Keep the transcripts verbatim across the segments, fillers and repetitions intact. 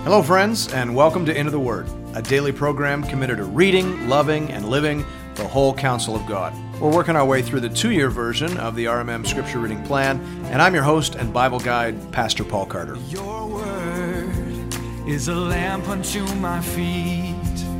Hello, friends, and welcome to Into the Word, a daily program committed to reading, loving, and living the whole counsel of God. We're working our way through the two-year version of the R M M Scripture Reading Plan, and I'm your host and Bible guide, Pastor Paul Carter. Your word is a lamp unto my feet.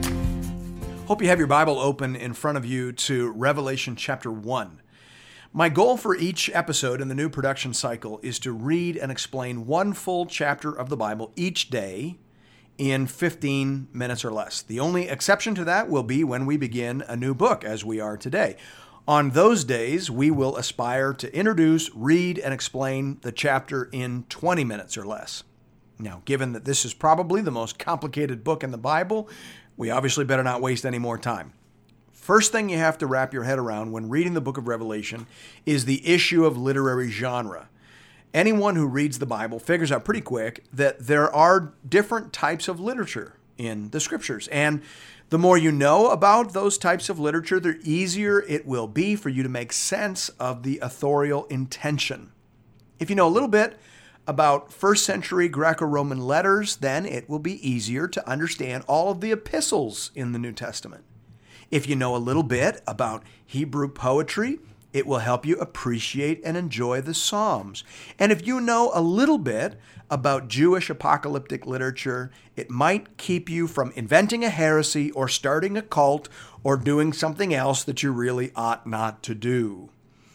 Hope you have your Bible open in front of you to Revelation chapter one. My goal for each episode in the new production cycle is to read and explain one full chapter of the Bible each day in fifteen minutes or less. The only exception to that will be when we begin a new book, as we are today. On those days, we will aspire to introduce, read, and explain the chapter in twenty minutes or less. Now, given that this is probably the most complicated book in the Bible, we obviously better not waste any more time. First thing you have to wrap your head around when reading the book of Revelation is the issue of literary genre. Anyone who reads the Bible figures out pretty quick that there are different types of literature in the scriptures. And the more you know about those types of literature, the easier it will be for you to make sense of the authorial intention. If you know a little bit about first century Greco-Roman letters, then it will be easier to understand all of the epistles in the New Testament. If you know a little bit about Hebrew poetry, it will help you appreciate and enjoy the Psalms. And if you know a little bit about Jewish apocalyptic literature, it might keep you from inventing a heresy or starting a cult or doing something else that you really ought not to do.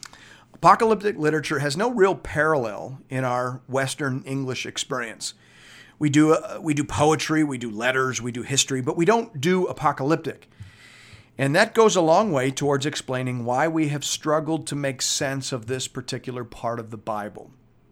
Apocalyptic literature has no real parallel in our Western English experience. We do, uh, we do poetry, we do letters, we do history, but we don't do apocalyptic. And that goes a long way towards explaining why we have struggled to make sense of this particular part of the Bible.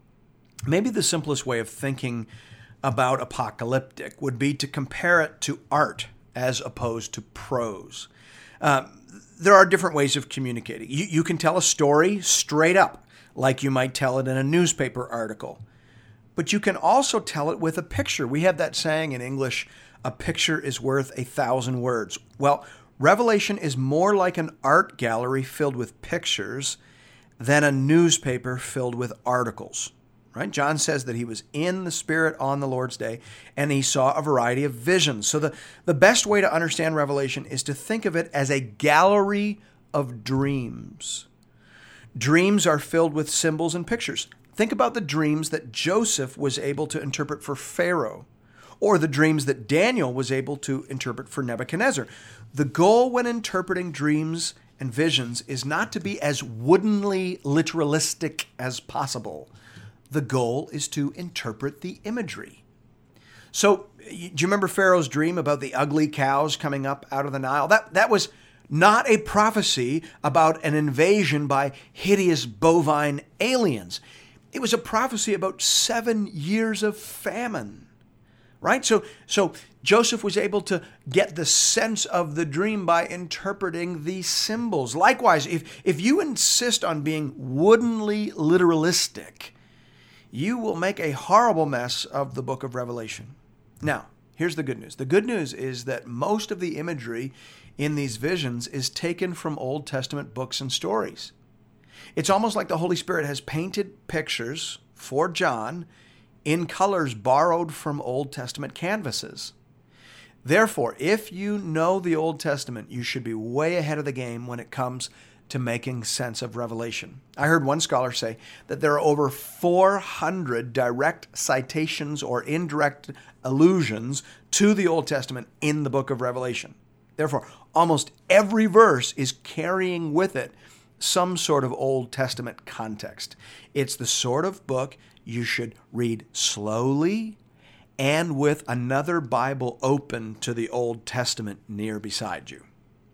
Maybe the simplest way of thinking about apocalyptic would be to compare it to art as opposed to prose. Uh, there are different ways of communicating. You, you can tell a story straight up, like you might tell it in a newspaper article. But you can also tell it with a picture. We have that saying in English, a picture is worth a thousand words. Well, Revelation is more like an art gallery filled with pictures than a newspaper filled with articles, right? John says that he was in the Spirit on the Lord's day, and he saw a variety of visions. So the, the best way to understand Revelation is to think of it as a gallery of dreams. Dreams are filled with symbols and pictures. Think about the dreams that Joseph was able to interpret for Pharaoh, or the dreams that Daniel was able to interpret for Nebuchadnezzar. The goal when interpreting dreams and visions is not to be as woodenly literalistic as possible. The goal is to interpret the imagery. So, do you remember Pharaoh's dream about the ugly cows coming up out of the Nile? That, that was not a prophecy about an invasion by hideous bovine aliens. It was a prophecy about seven years of famine. Right? So, so Joseph was able to get the sense of the dream by interpreting these symbols. Likewise, if, if you insist on being woodenly literalistic, you will make a horrible mess of the book of Revelation. Now, here's the good news. The good news is that most of the imagery in these visions is taken from Old Testament books and stories. It's almost like the Holy Spirit has painted pictures for John in colors borrowed from Old Testament canvases. Therefore, if you know the Old Testament, you should be way ahead of the game when it comes to making sense of Revelation. I heard one scholar say that there are over four hundred direct citations or indirect allusions to the Old Testament in the book of Revelation. Therefore, almost every verse is carrying with it some sort of Old Testament context. It's the sort of book you should read slowly and with another Bible open to the Old Testament near beside you.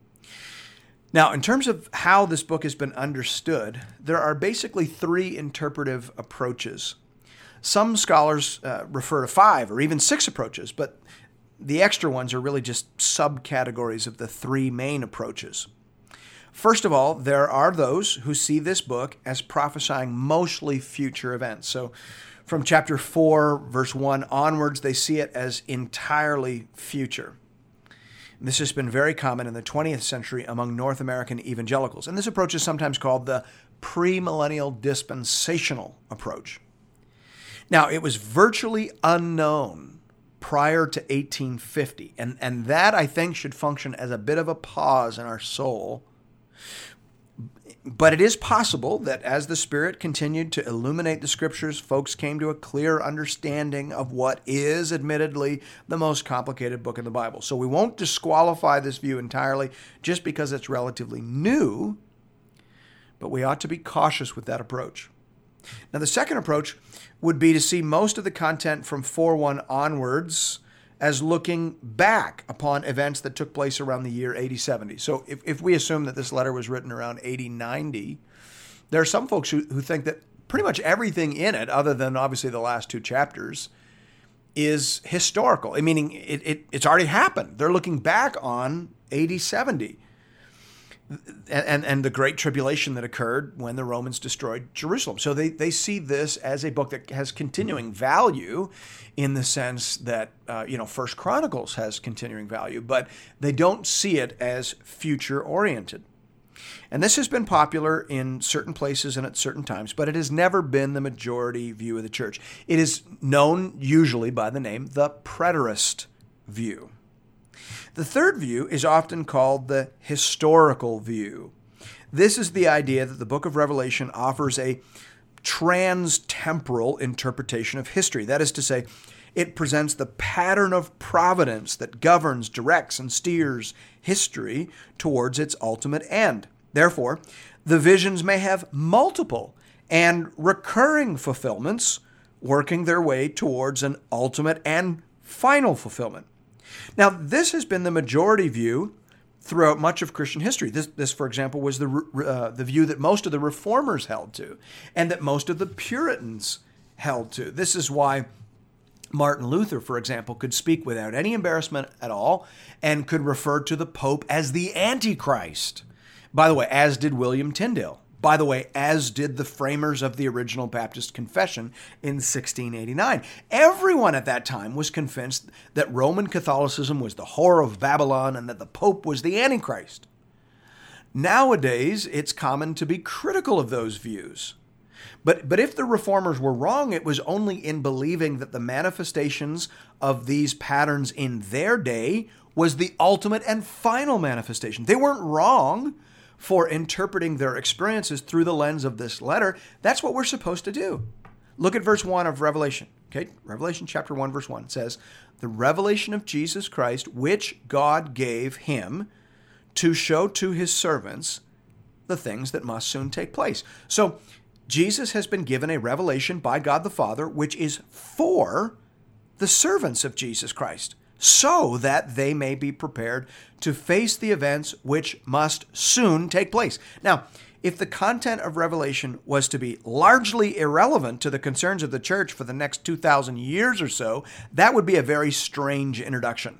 Now, in terms of how this book has been understood, there are basically three interpretive approaches. Some scholars uh, refer to five or even six approaches, but the extra ones are really just subcategories of the three main approaches. First of all, there are those who see this book as prophesying mostly future events. So from chapter four, verse one onwards, they see it as entirely future. This has been very common in the twentieth century among North American evangelicals. And this approach is sometimes called the premillennial dispensational approach. Now, it was virtually unknown prior to eighteen fifty. And, and that, I think, should function as a bit of a pause in our soul. But it is possible that as the Spirit continued to illuminate the Scriptures, folks came to a clear understanding of what is, admittedly, the most complicated book in the Bible. So we won't disqualify this view entirely just because it's relatively new, but we ought to be cautious with that approach. Now, the second approach would be to see most of the content from four one onwards as looking back upon events that took place around the year eighty seventy. So if, if we assume that this letter was written around eighty ninety, there are some folks who, who think that pretty much everything in it, other than obviously the last two chapters, is historical, meaning it, it, it's already happened. They're looking back on eighty seventy. And, and, and the great tribulation that occurred when the Romans destroyed Jerusalem. So they, they see this as a book that has continuing value in the sense that, uh, you know, First Chronicles has continuing value, but they don't see it as future-oriented. And this has been popular in certain places and at certain times, but it has never been the majority view of the church. It is known usually by the name the preterist view. The third view is often called the historical view. This is the idea that the book of Revelation offers a trans-temporal interpretation of history. That is to say, it presents the pattern of providence that governs, directs, and steers history towards its ultimate end. Therefore, the visions may have multiple and recurring fulfillments working their way towards an ultimate and final fulfillment. Now, this has been the majority view throughout much of Christian history. This, this for example, was the, uh, the view that most of the Reformers held to and that most of the Puritans held to. This is why Martin Luther, for example, could speak without any embarrassment at all and could refer to the Pope as the Antichrist. By the way, as did William Tyndale. By the way, as did the framers of the original Baptist Confession in sixteen eighty-nine. Everyone at that time was convinced that Roman Catholicism was the whore of Babylon and that the Pope was the Antichrist. Nowadays, it's common to be critical of those views. But, but if the Reformers were wrong, it was only in believing that the manifestations of these patterns in their day was the ultimate and final manifestation. They weren't wrong for interpreting their experiences through the lens of this letter. That's what we're supposed to do. Look at verse one of Revelation. Okay, Revelation chapter one, verse one says, "The revelation of Jesus Christ, which God gave him to show to his servants the things that must soon take place." So Jesus has been given a revelation by God the Father, which is for the servants of Jesus Christ, so that they may be prepared to face the events which must soon take place. Now, if the content of Revelation was to be largely irrelevant to the concerns of the church for the next two thousand years or so, that would be a very strange introduction.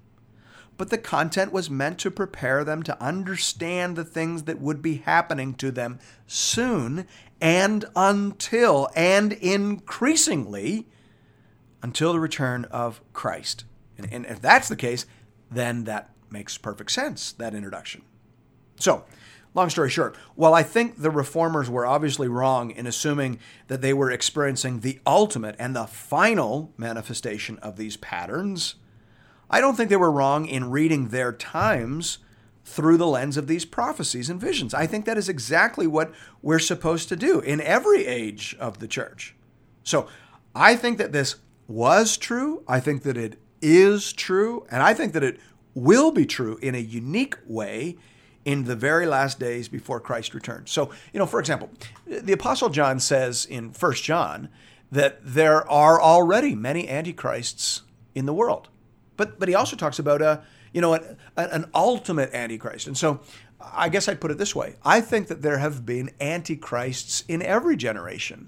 But the content was meant to prepare them to understand the things that would be happening to them soon and until, and increasingly, until the return of Christ. And, and if that's the case, then that makes perfect sense, that introduction. So, long story short, while I think the Reformers were obviously wrong in assuming that they were experiencing the ultimate and the final manifestation of these patterns, I don't think they were wrong in reading their times through the lens of these prophecies and visions. I think that is exactly what we're supposed to do in every age of the church. So, I think that this was true. I think that it is true, and I think that it will be true in a unique way in the very last days before Christ returns. So, you know, for example, the Apostle John says in First John that there are already many antichrists in the world. But but he also talks about a, you know, an, an ultimate antichrist. And so I guess I'd put it this way. I think that there have been antichrists in every generation.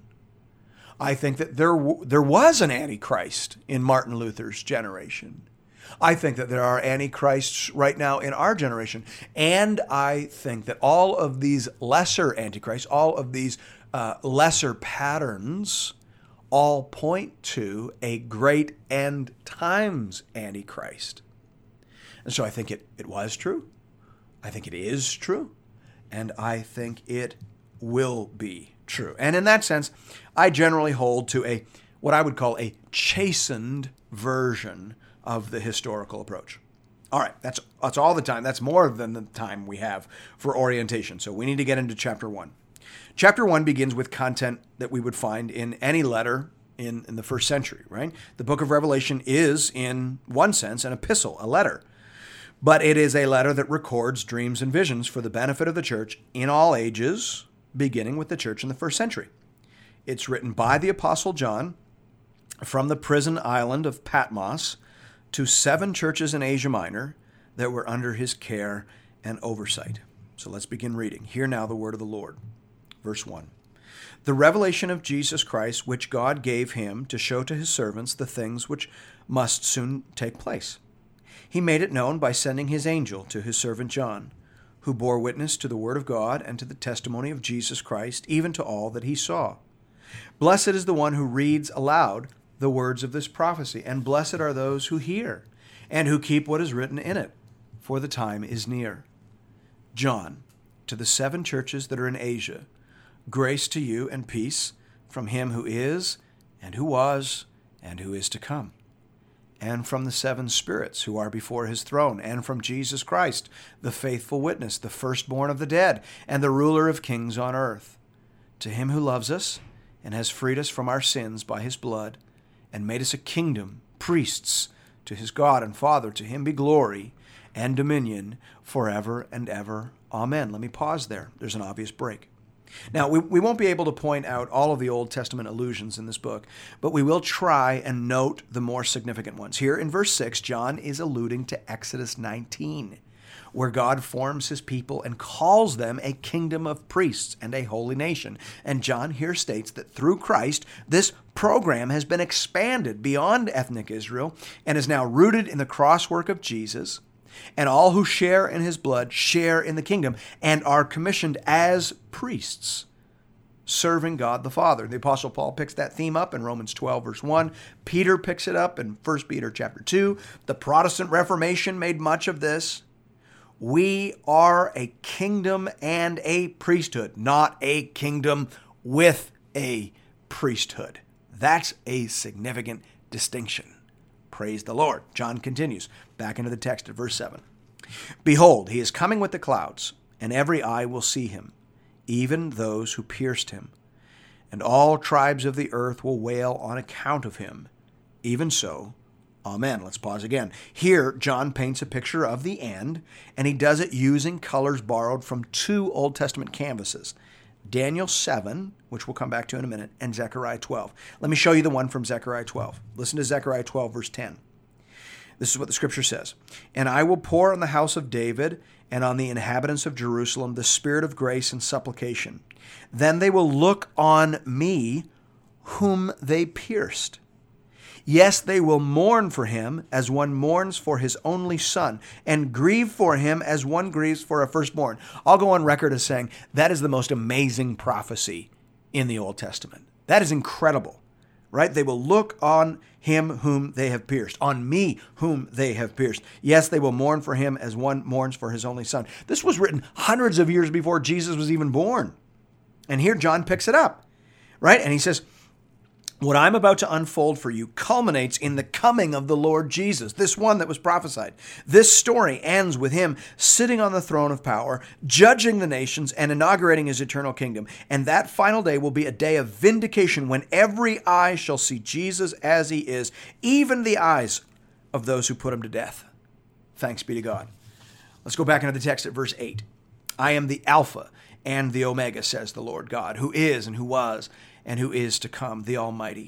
I think that there there was an antichrist in Martin Luther's generation. I think that there are antichrists right now in our generation. And I think that all of these lesser antichrists, all of these uh, lesser patterns, all point to a great end times antichrist. And so I think it, it was true. I think it is true. And I think it will be true. And in that sense, I generally hold to a what I would call a chastened version of the historical approach. All right, that's that's all the time. That's more than the time we have for orientation. So we need to get into chapter one. Chapter one begins with content that we would find in any letter in, in the first century, right? The book of Revelation is, in one sense, an epistle, a letter. But it is a letter that records dreams and visions for the benefit of the church in all ages, beginning with the church in the first century. It's written by the Apostle John from the prison island of Patmos to seven churches in Asia Minor that were under his care and oversight. So let's begin reading. Hear now the word of the Lord. Verse one. The revelation of Jesus Christ, which God gave him to show to his servants the things which must soon take place. He made it known by sending his angel to his servant John, who bore witness to the word of God and to the testimony of Jesus Christ, even to all that he saw. Blessed is the one who reads aloud the words of this prophecy, and blessed are those who hear and who keep what is written in it, for the time is near. John, to the seven churches that are in Asia, grace to you and peace from him who is, and who was, and who is to come, and from the seven spirits who are before his throne, and from Jesus Christ, the faithful witness, the firstborn of the dead, and the ruler of kings on earth. To him who loves us and has freed us from our sins by his blood, and made us a kingdom, priests, to his God and Father, to him be glory and dominion forever and ever. Amen. Let me pause there. There's an obvious break. Now, we, we won't be able to point out all of the Old Testament allusions in this book, but we will try and note the more significant ones. Here in verse six, John is alluding to Exodus nineteen, where God forms his people and calls them a kingdom of priests and a holy nation. And John here states that through Christ, this program has been expanded beyond ethnic Israel and is now rooted in the cross work of Jesus. And all who share in his blood share in the kingdom and are commissioned as priests, serving God the Father. The Apostle Paul picks that theme up in Romans twelve, verse one. Peter picks it up in First Peter chapter two. The Protestant Reformation made much of this. We are a kingdom and a priesthood, not a kingdom with a priesthood. That's a significant distinction. Praise the Lord. John continues back into the text at verse seven. Behold, he is coming with the clouds, and every eye will see him, even those who pierced him. And all tribes of the earth will wail on account of him. Even so, amen. Let's pause again. Here, John paints a picture of the end, and he does it using colors borrowed from two Old Testament canvases, Daniel seven, which we'll come back to in a minute, and Zechariah twelve. Let me show you the one from Zechariah twelve. Listen to Zechariah twelve, verse ten. This is what the scripture says. And I will pour on the house of David and on the inhabitants of Jerusalem the spirit of grace and supplication. Then they will look on me whom they pierced. Yes, they will mourn for him as one mourns for his only son, and grieve for him as one grieves for a firstborn. I'll go on record as saying that is the most amazing prophecy in the Old Testament. That is incredible, right? They will look on him whom they have pierced, on me whom they have pierced. Yes, they will mourn for him as one mourns for his only son. This was written hundreds of years before Jesus was even born. And here John picks it up, right? And he says, what I'm about to unfold for you culminates in the coming of the Lord Jesus, this one that was prophesied. This story ends with him sitting on the throne of power, judging the nations and inaugurating his eternal kingdom. And that final day will be a day of vindication when every eye shall see Jesus as he is, even the eyes of those who put him to death. Thanks be to God. Let's go back into the text at verse eight. I am the Alpha and the Omega, says the Lord God, who is and who was and who is to come, the Almighty.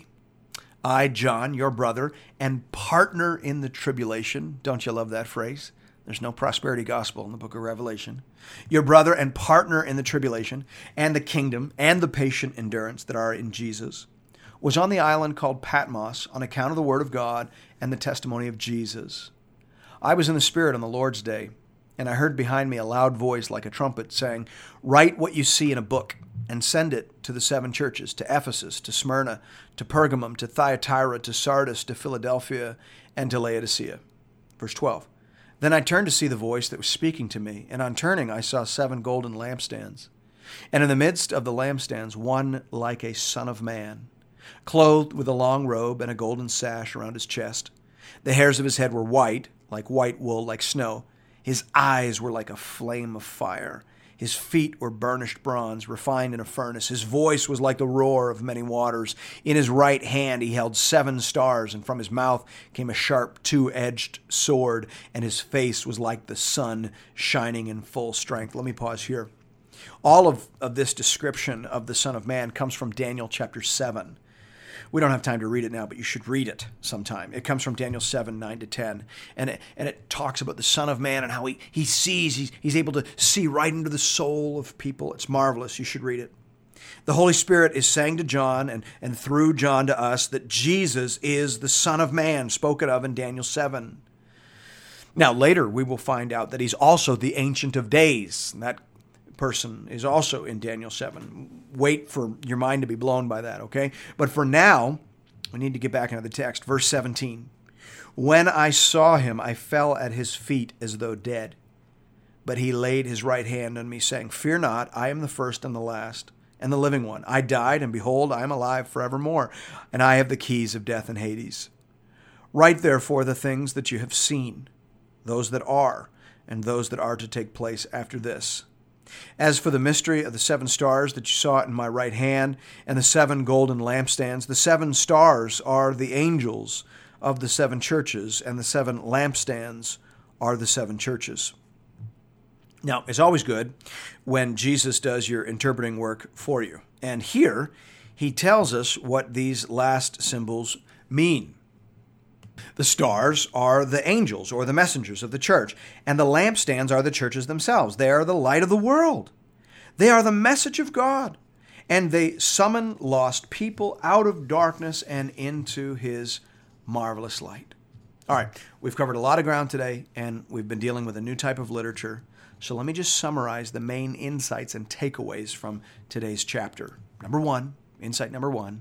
I, John, your brother, and partner in the tribulation. Don't you love that phrase? There's no prosperity gospel in the book of Revelation. Your brother and partner in the tribulation and the kingdom and the patient endurance that are in Jesus, was on the island called Patmos on account of the word of God and the testimony of Jesus. I was in the Spirit on the Lord's day, and I heard behind me a loud voice like a trumpet saying, write what you see in a book and send it to the seven churches, to Ephesus, to Smyrna, to Pergamum, to Thyatira, to Sardis, to Philadelphia, and to Laodicea. Verse twelve. Then I turned to see the voice that was speaking to me, and on turning I saw seven golden lampstands. And in the midst of the lampstands, one like a son of man, clothed with a long robe and a golden sash around his chest. The hairs of his head were white, like white wool, like snow. His eyes were like a flame of fire. His feet were burnished bronze, refined in a furnace. His voice was like the roar of many waters. In his right hand he held seven stars, and from his mouth came a sharp two-edged sword, and his face was like the sun shining in full strength. Let me pause here. All of, of this description of the Son of Man comes from Daniel chapter seven. We don't have time to read it now, but you should read it sometime. It comes from Daniel seven, nine to ten. And it, and it talks about the Son of Man and how he, he sees, he's, he's able to see right into the soul of people. It's marvelous. You should read it. The Holy Spirit is saying to John and, and through John to us that Jesus is the Son of Man, spoken of in Daniel seven. Now, later we will find out that he's also the Ancient of Days. And that person is also in Daniel seven. Wait for your mind to be blown by that, okay? But for now, we need to get back into the text. Verse seventeen. When I saw him, I fell at his feet as though dead. But he laid his right hand on me, saying, Fear not, I am the first and the last, and the living one. I died, and behold, I am alive forevermore, and I have the keys of death and Hades. Write therefore the things that you have seen, those that are, and those that are to take place after this. As for the mystery of the seven stars that you saw in my right hand, and the seven golden lampstands, the seven stars are the angels of the seven churches, and the seven lampstands are the seven churches. Now, it's always good when Jesus does your interpreting work for you. And here, he tells us what these last symbols mean. The stars are the angels or the messengers of the church, and the lampstands are the churches themselves. They are the light of the world. They are the message of God, and they summon lost people out of darkness and into his marvelous light. All right, we've covered a lot of ground today, and we've been dealing with a new type of literature. So let me just summarize the main insights and takeaways from today's chapter. Number one, insight number one,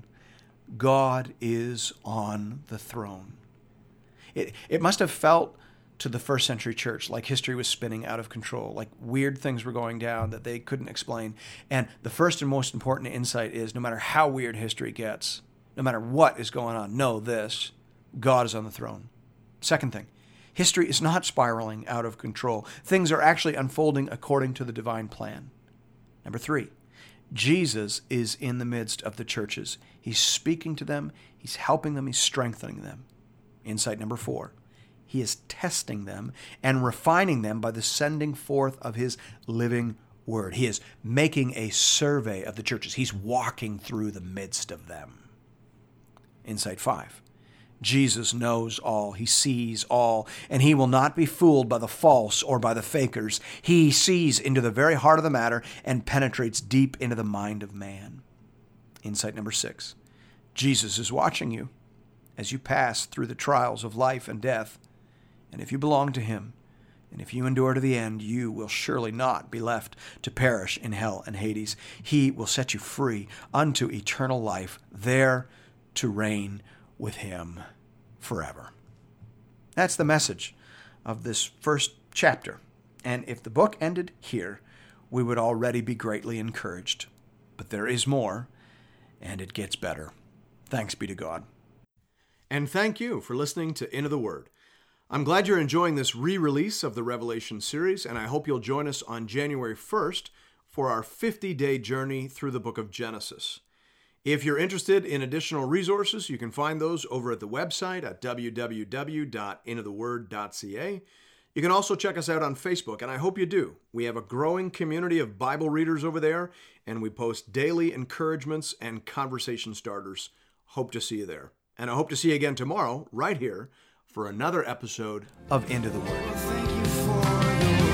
God is on the throne. It, it must have felt to the first century church like history was spinning out of control, like weird things were going down that they couldn't explain. And the first and most important insight is no matter how weird history gets, no matter what is going on, know this, God is on the throne. Second thing, history is not spiraling out of control. Things are actually unfolding according to the divine plan. Number three, Jesus is in the midst of the churches. He's speaking to them, he's helping them, he's strengthening them. Insight number four, he is testing them and refining them by the sending forth of his living word. He is making a survey of the churches. He's walking through the midst of them. Insight five, Jesus knows all, he sees all, and he will not be fooled by the false or by the fakers. He sees into the very heart of the matter and penetrates deep into the mind of man. Insight number six, Jesus is watching you as you pass through the trials of life and death. And if you belong to him, and if you endure to the end, you will surely not be left to perish in hell and Hades. He will set you free unto eternal life, there to reign with him forever. That's the message of this first chapter. And if the book ended here, we would already be greatly encouraged. But there is more, and it gets better. Thanks be to God. And thank you for listening to Into the Word. I'm glad you're enjoying this re-release of the Revelation series, and I hope you'll join us on January first for our fifty-day journey through the book of Genesis. If you're interested in additional resources, you can find those over at the website at w w w dot into the word dot c a. You can also check us out on Facebook, and I hope you do. We have a growing community of Bible readers over there, and we post daily encouragements and conversation starters. Hope to see you there. And I hope to see you again tomorrow, right here, for another episode of Into the Word. Thank you for the